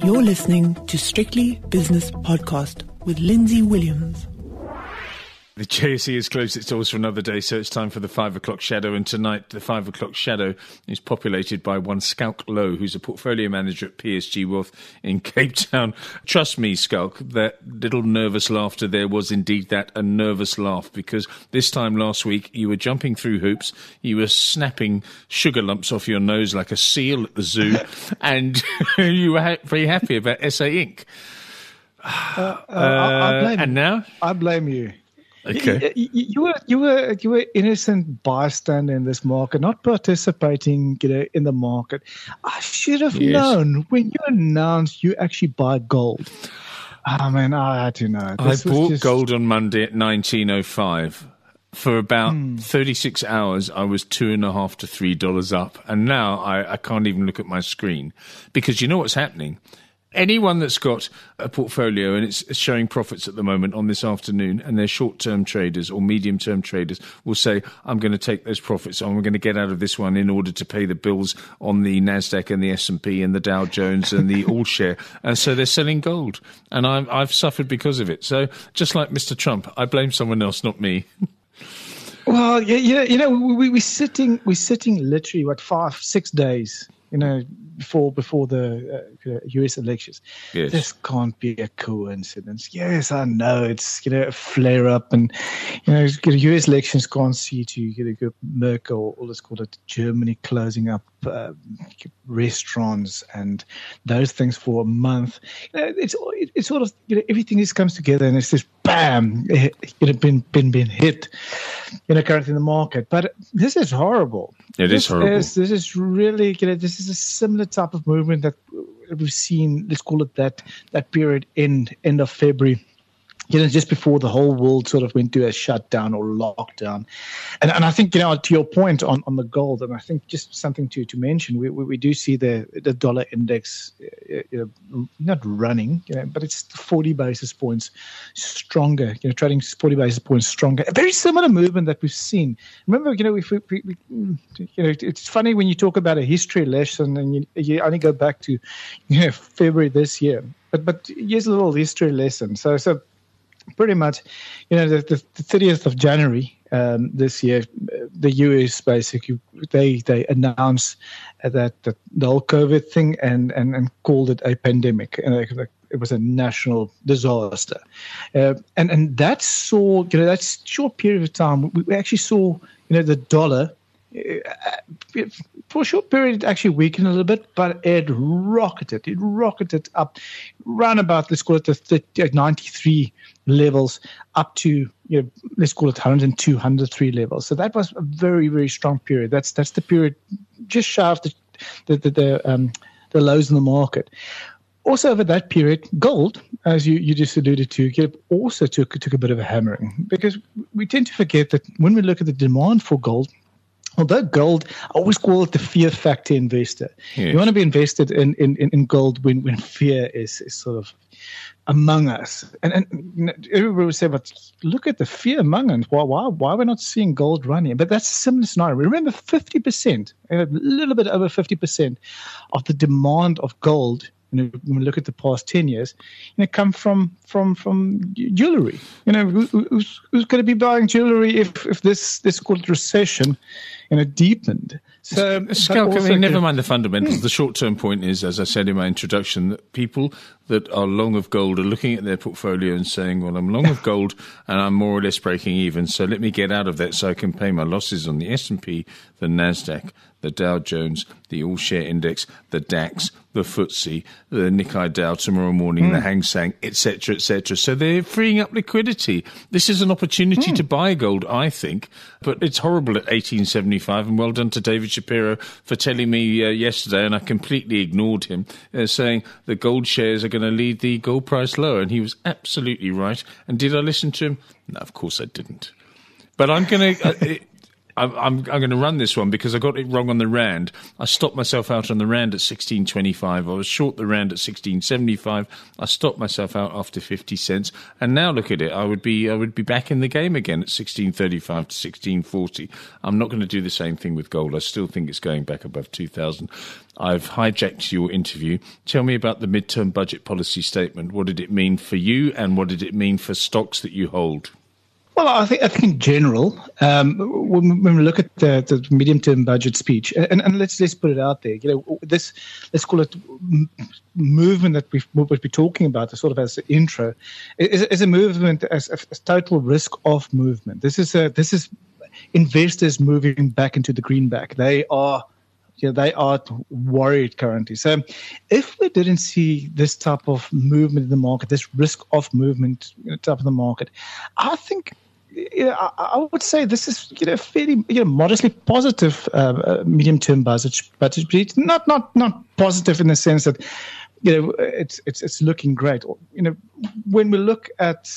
You're listening to Strictly Business Podcast with Lindsay Williams. The JSE has closed its doors for another day, so it's time for the 5 o'clock shadow. And tonight, the 5 o'clock shadow is populated by one Schalk Lowe, who's a portfolio manager at PSG Wealth in Cape Town. Trust me, Schalk, that little nervous laughter there was indeed that, a nervous laugh, because this time last week you were jumping through hoops, you were snapping sugar lumps off your nose like a seal at the zoo, and you were very happy about SA Inc. And now? I blame you. Okay. You were innocent bystander in this market, not participating, in the market. I should have known when you announced you actually buy gold. Oh man, I had to know. I bought gold on Monday at 19.05. For about 36 hours, I was $2.5 to $3 up, and now I can't even look at my screen because you know what's happening. Anyone that's got a portfolio and it's showing profits at the moment on this afternoon, and they're short-term traders or medium-term traders, will say, I'm going to take those profits and we're going to get out of this one in order to pay the bills on the NASDAQ and the S&P and the Dow Jones and the all-share. And so they're selling gold. And I've suffered because of it. So just like Mr. Trump, I blame someone else, not me. Well, we're sitting literally, 5-6 days, before the U.S. elections. Yes. This can't be a coincidence. Yes, I know it's a flare up, and U.S. elections can't see to Merkel, or let's call it Germany, closing up restaurants and those things for a month. It's sort of everything just comes together, and it's just bam, been hit. Currently in the market, but this is horrible. This is horrible. This is really, this is a similar type of movement that we've seen. Let's call it that period end of February. Just before the whole world sort of went to a shutdown or lockdown. And I think, to your point on the gold, and I think just something to mention, we do see the dollar index, not running, but it's 40 basis points stronger, trading 40 basis points stronger. A very similar movement that we've seen. Remember, it's funny when you talk about a history lesson and you only go back to, February this year. But here's a little history lesson. So pretty much, the 30th of January this year, the US basically they announced that the whole COVID thing and called it a pandemic, and it was a national disaster, and that saw that short period of time we actually saw the dollar. For a short period, it actually weakened a little bit, but it rocketed up round about, let's call it the 93 levels up to, let's call it 102, 103 levels. So that was a very, very strong period. That's the period just shy of the lows in the market. Also over that period, gold, as you just alluded to, also took a bit of a hammering, because we tend to forget that when we look at the demand for gold, although gold, I always call it the fear factor investor. Yeah. You want to be invested in gold when fear is sort of among us. And everybody would say, but look at the fear among us. Why are we not seeing gold running? But that's a similar scenario. Remember, 50%, a little bit over 50% of the demand of gold, when we look at the past 10 years, come from jewelry. Who's going to be buying jewelry if this called recession, deepened? So, Schalk, never mind the fundamentals. The short-term point is, as I said in my introduction, that people that are long of gold are looking at their portfolio and saying, well, I'm long of gold and I'm more or less breaking even, so let me get out of that so I can pay my losses on the S&P, the NASDAQ, the Dow Jones, the all-share index, the DAX, the FTSE, the Nikkei Dow tomorrow morning, the Hang Seng, etc., etc. So they're freeing up liquidity. This is an opportunity to buy gold, I think, but it's horrible at 1875, and well done to David Shapiro for telling me yesterday, and I completely ignored him, saying the gold shares are going to lead the gold price lower, and he was absolutely right. And did I listen to him? No, of course I didn't. But I'm going to... I'm going to run this one because I got it wrong on the rand. I stopped myself out on the rand at 16.25. I was short the rand at 16.75. I stopped myself out after 50 cents, and now look at it. I would be back in the game again at 16.35 to 16.40. I'm not going to do the same thing with gold. I still think it's going back above 2,000. I've hijacked your interview. Tell me about the midterm budget policy statement. What did it mean for you, and what did it mean for stocks that you hold? Well, I think in general, when we look at the medium-term budget speech, and let's put it out there, this, let's call it movement that we'll be talking about, sort of as an intro, is a movement as total risk-off movement. This is investors moving back into the greenback. They are worried currently. So if we didn't see this type of movement in the market, this risk-off movement type of the market, I think I would say this is fairly modestly positive medium-term budget speech. Not positive in the sense that it's looking great. When we look at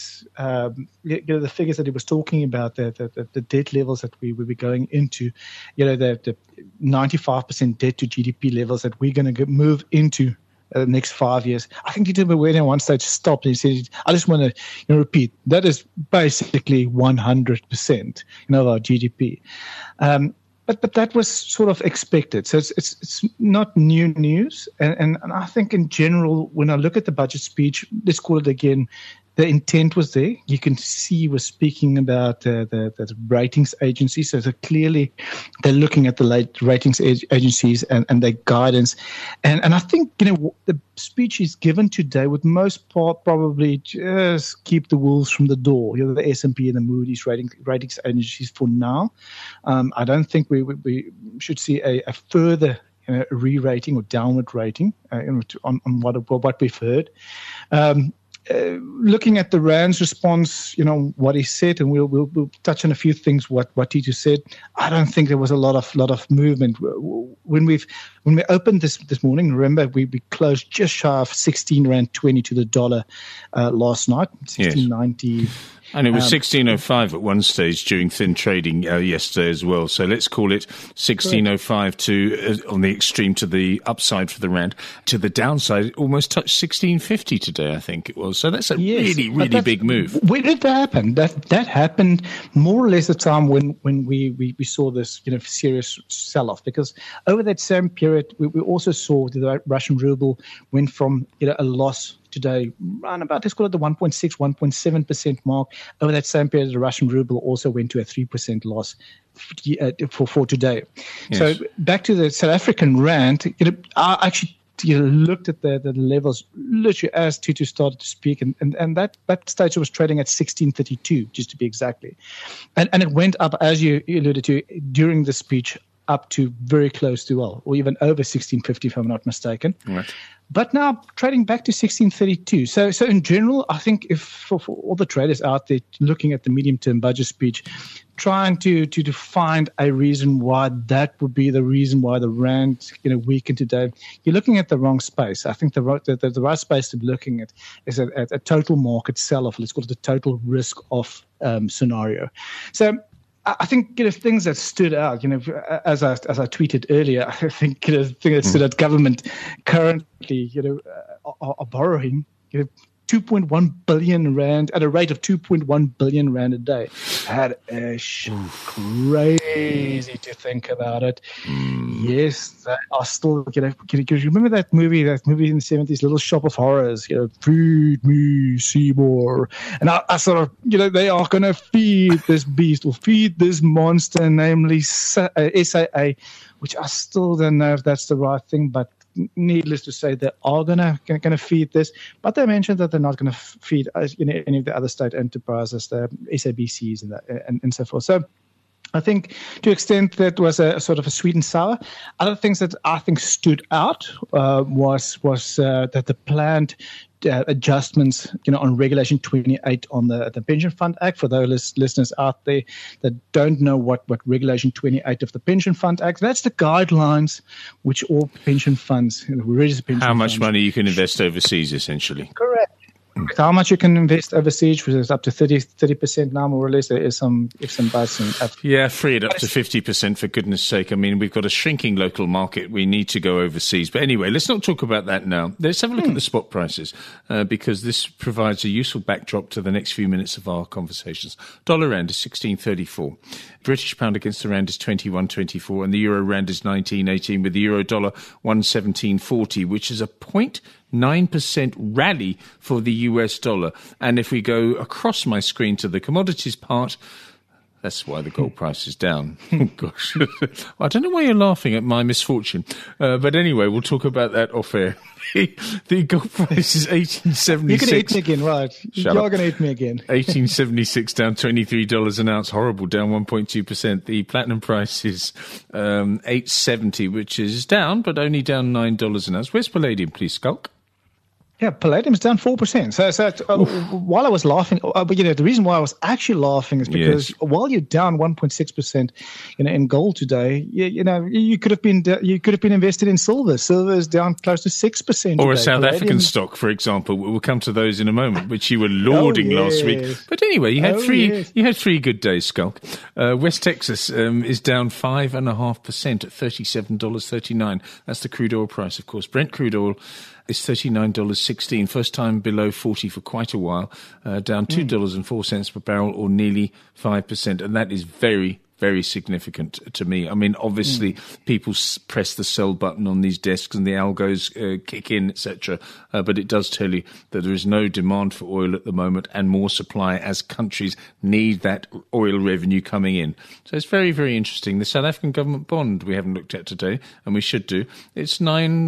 the figures that he was talking about, the debt levels that we will be going into, the 95% debt to GDP levels that we're going to move into the next 5 years. I think Tito Mboweni at one stage stopped and he said, I just want to repeat, that is basically 100% of our GDP. But that was sort of expected. So it's not new news. And I think in general, when I look at the budget speech, let's call it again, the intent was there. You can see he was speaking about the ratings agencies. So clearly they're looking at the ratings agencies and their guidance. And I think, the speech is given today would most part probably just keep the wolves from the door, the S&P and the Moody's ratings agencies for now. I don't think we should see a further re-rating or downward rating on what we've heard. Looking at the Rand's response, what he said, and we'll touch on a few things what Tito said. I don't think there was a lot of movement when we opened this morning. Remember, we closed just shy of 16.20 to the dollar last night, 16.90. Yes. And it was 16.05 at one stage during thin trading yesterday as well. So let's call it 16.05 to on the extreme to the upside for the rand. To the downside, it almost touched 16.50 today, I think it was. So that's a really big move. When did that happen? That happened more or less the time when we saw this serious sell-off. Because over that same period, we also saw the Russian ruble went from a loss today, around about, let's call it the 1.6, 1.7% mark. Over that same period, the Russian ruble also went to a 3% loss for today. Yes. So back to the South African rand, I actually looked at the levels literally as Tito started to speak, and that stage was trading at 16.32, just to be exactly. And it went up, as you alluded to, during the speech, up to very close to, or even over 16.50 if I'm not mistaken. Right. But now trading back to 16.32. So in general, I think if for all the traders out there looking at the medium-term budget speech, trying to find a reason why that would be the reason why the rand weakened today, you're looking at the wrong space. I think the right space to be looking at is at a total market sell-off. Let's call it the total risk-off scenario. So I think things that stood out, as I tweeted earlier, I think the thing that stood out, government currently, are borrowing 2.1 billion rand at a rate of 2.1 billion rand a day. That is crazy to think about it. Yes, they are still, remember that movie in the 70s, Little Shop of Horrors, feed me, Seymour. And I sort of, they are going to feed this beast or feed this monster, namely SAA, which I still don't know if that's the right thing, but needless to say, they are going to feed this, but they mentioned that they're not going to feed any of the other state enterprises, the SABCs and so forth. So I think to extent that was a sort of a sweet and sour. Other things that I think stood out was that the planned adjustments, on Regulation 28 on the Pension Fund Act. For those listeners out there that don't know what Regulation 28 of the Pension Fund Act, that's the guidelines which all pension funds, how much money you can invest overseas, essentially. Correct. how much you can invest overseas, which is up to 30% now, more or less. There is some ifs and buts. Yeah, free it up to 50%, for goodness sake. I mean, we've got a shrinking local market. We need to go overseas. But anyway, let's not talk about that now. Let's have a look at the spot prices, because this provides a useful backdrop to the next few minutes of our conversations. Dollar rand is 16.34. British pound against the rand is 21.24, and the euro rand is 19.18, with the euro dollar 117.40, which is a 0.9% rally for the US dollar. And if we go across my screen to the commodities part, that's why the gold price is down. Oh, gosh. I don't know why you're laughing at my misfortune. But anyway, we'll talk about that off air. The gold price is 18.76. You're going to eat me again, right? You're going to eat me again. 18.76, down $23 an ounce. Horrible, down 1.2%. The platinum price is 8.70, which is down, but only down $9 an ounce. Where's palladium, please, Skulk? Yeah, palladium's down 4%. So while I was laughing, the reason why I was actually laughing is because while you're down 1.6%, in gold today, you could have been invested in silver. Silver is down close to 6%. Or a South African stock, for example. We'll come to those in a moment, which you were lauding last week. But anyway, you had three good days, Skulk. West Texas is down 5.5% at $37.39. That's the crude oil price, of course. Brent crude oil is $39.16, first time below 40 for quite a while, down $2.04 per barrel, or nearly 5%, and that is very, very significant to me. I mean, obviously, people press the sell button on these desks and the algos kick in, etc. But it does tell you that there is no demand for oil at the moment and more supply as countries need that oil revenue coming in. So it's very, very interesting. The South African government bond we haven't looked at today, and we should do. It's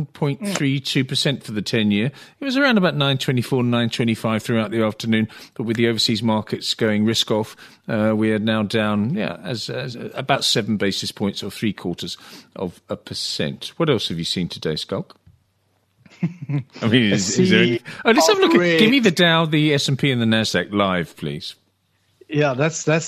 9.32% for the 10-year. It was around about 9.24, 9.25 throughout the afternoon, but with the overseas markets going risk off, we are now down, as about 7 basis points, or 0.75%. What else have you seen today, Skulk? I mean, is there any... let's have a look at... Give me the Dow, the S&P, and the Nasdaq live, please. Yeah, that's a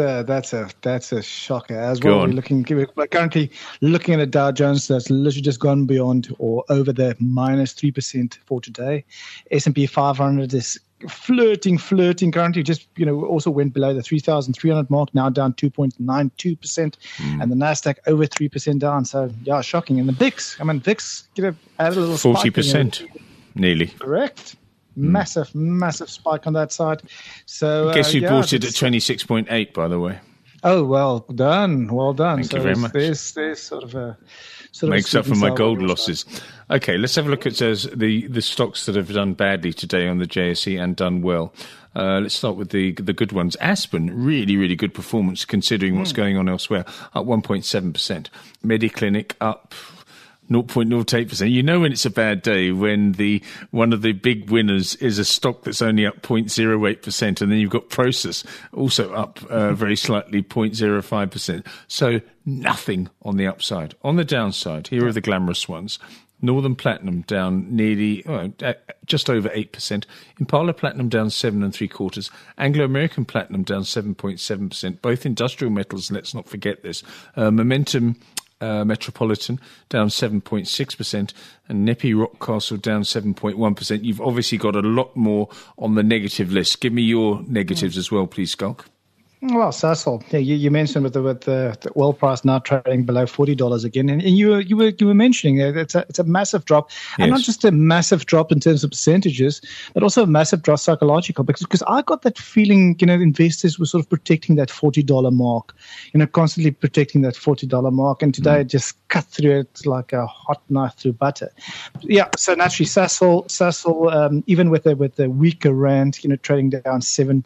shocker as well. We're currently looking at a Dow Jones that's literally just gone beyond or over the minus 3% for today. S&P 500 is flirting currently, just also went below the 3,300 mark, now down 2.92%, and the Nasdaq over 3% down. So shocking. And the VIX, VIX added a little 40%, nearly. Correct. Massive spike on that side. So guess you bought it at 26.8, by the way. Oh, well done. Thank you very much. There's sort of a... Makes up for my gold losses. Okay, let's have a look at the stocks that have done badly today on the JSE and done well. Let's start with the good ones. Aspen, really, really good performance considering what's going on elsewhere, up 1.7%. Mediclinic up 0.08%. You know when it's a bad day when one of the big winners is a stock that's only up 0.08%, and then you've got Prosus also up very slightly 0.05%. So nothing on the upside. On the downside, here are the glamorous ones. Northern Platinum down just over 8%. Impala Platinum down 7.75%. Anglo American Platinum down 7.7%. Both industrial metals, let's not forget this. Momentum Metropolitan down 7.6%, and Nepi Rockcastle down 7.1%. You've obviously got a lot more on the negative list. Give me your negatives as well, please, Skulk. Well, Sasol, you mentioned with the oil price now trading below $40 again, and you were mentioning that it's a massive drop, and not just a massive drop in terms of percentages, but also a massive drop psychological, because I got that feeling, investors were sort of protecting that $40 mark, constantly protecting that $40 mark, and today it just cut through it like a hot knife through butter. Yeah, so naturally Sasol, even with the weaker rand, trading down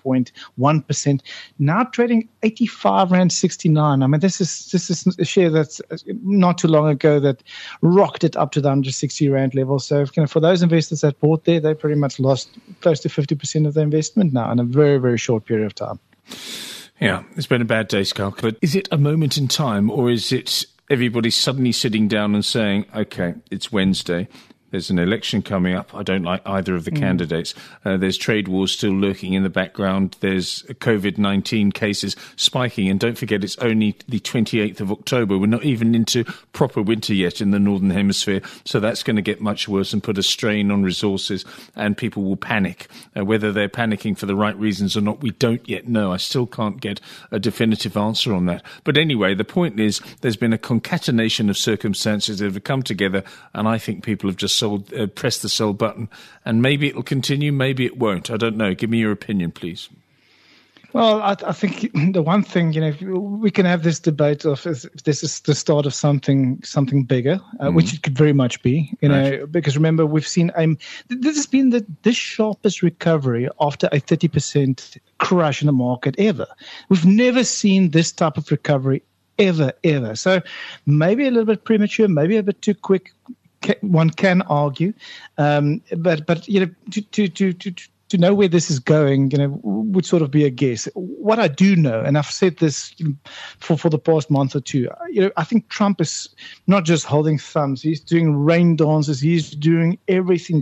7.1%, now trading 85 Rand 69. I mean, this is a share that's not too long ago that rocketed up to the 160 Rand level. So for those investors that bought there, they pretty much lost close to 50% of their investment now in a very, very short period of time. Yeah, it's been a bad day, Skulk. But is it a moment in time, or is it everybody suddenly sitting down and saying, okay, it's Wednesday, There's an election coming up. I don't like either of the candidates. There's trade wars still lurking in the background. There's COVID-19 cases spiking. And don't forget, it's only the 28th of October. We're not even into proper winter yet in the Northern Hemisphere. So that's going to get much worse and put a strain on resources, and people will panic. Whether they're panicking for the right reasons or not, we don't yet know. I still can't get a definitive answer on that. But anyway, the point is there's been a concatenation of circumstances that have come together, and I think people have just press the sell button, and maybe it'll continue, maybe it won't. I don't know. Give me your opinion, please. Well, I think the one thing, we can have this debate of if this is the start of something bigger, which it could very much be, because remember, we've seen this has been the sharpest recovery after a 30% crash in the market ever. We've never seen this type of recovery ever. So maybe a little bit premature, maybe a bit too quick. One can argue, but to know where this is going, would sort of be a guess. What I do know, and I've said this for the past month or two, I think Trump is not just holding thumbs. He's doing rain dances. He's doing everything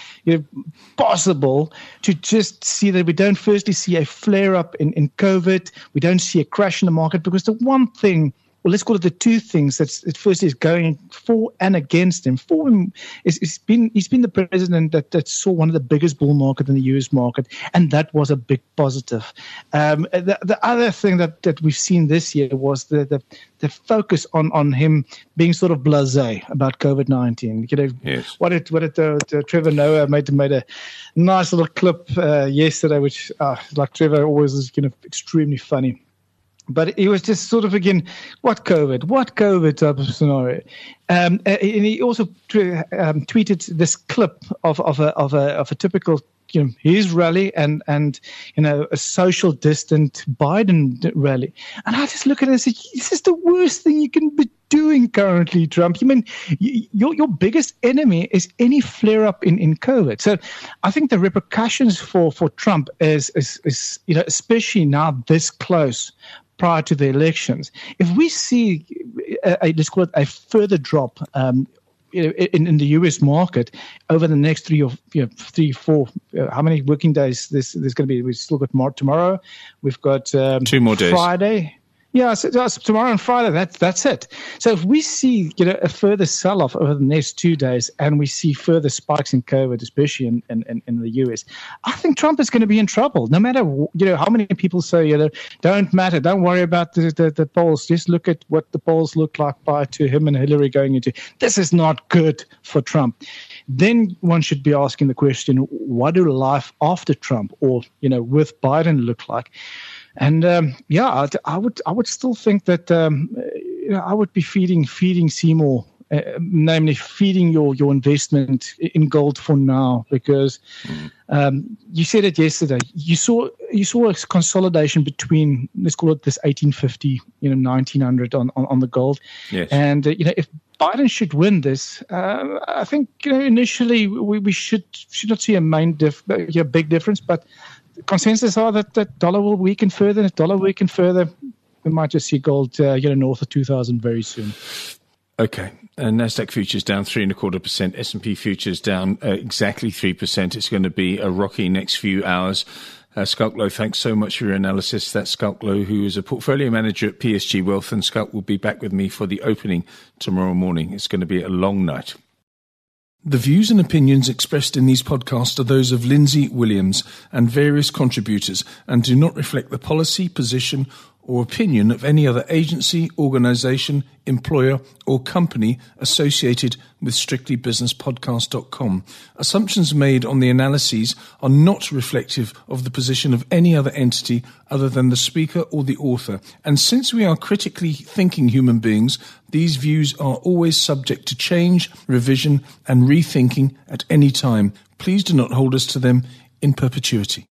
possible to just see that we don't firstly see a flare up in COVID. We don't see a crash in the market, because the one thing, well, let's call it the two things that first is going for and against him. For him, he's been the president that saw one of the biggest bull market in the US market, and that was a big positive. The other thing that we've seen this year was the focus on him being sort of blasé about COVID-19. Yes. What did Trevor Noah made a nice little clip yesterday, which like Trevor always is extremely funny. But it was just sort of, again, what COVID type of scenario. And he also tweeted this clip of a typical, his rally and a social distant Biden rally. And I just look at it and say, this is the worst thing you can be doing currently, Trump. You mean your biggest enemy is any flare up in COVID. So I think the repercussions for Trump is especially now this close prior to the elections, if we see let's call it a further drop in the U.S. market over the next 3, 4, how many working days there's going to be? We've still got more tomorrow. We've got 2 more days. Friday. Yeah, so tomorrow and Friday, that's it. So if we see a further sell-off over the next 2 days, and we see further spikes in COVID, especially in the US, I think Trump is going to be in trouble. No matter how many people say don't matter, don't worry about the polls. Just look at what the polls look like prior to him and Hillary going into. This is not good for Trump. Then one should be asking the question: what do life after Trump or with Biden look like? And I would still think that I would be feeding Seymour, namely feeding your investment in gold for now, because you said it yesterday. You saw a consolidation between, let's call it this 1850, 1900 on the gold. Yes. And if Biden should win this, I think initially we should not see a big difference, but consensus are that dollar will weaken further. And if dollar weaken further, we might just see gold north of 2,000 very soon. Okay. Nasdaq futures down 3.25%. S&P futures down exactly 3%. It's going to be a rocky next few hours. Schalk Louw, thanks so much for your analysis. That's Schalk Louw, who is a portfolio manager at PSG Wealth, and Schalk will be back with me for the opening tomorrow morning. It's going to be a long night. The views and opinions expressed in these podcasts are those of Lindsay Williams and various contributors, and do not reflect the policy, position, or opinion of any other agency, organisation, employer, or company associated with strictlybusinesspodcast.com. Assumptions made on the analyses are not reflective of the position of any other entity other than the speaker or the author. And since we are critically thinking human beings, these views are always subject to change, revision, and rethinking at any time. Please do not hold us to them in perpetuity.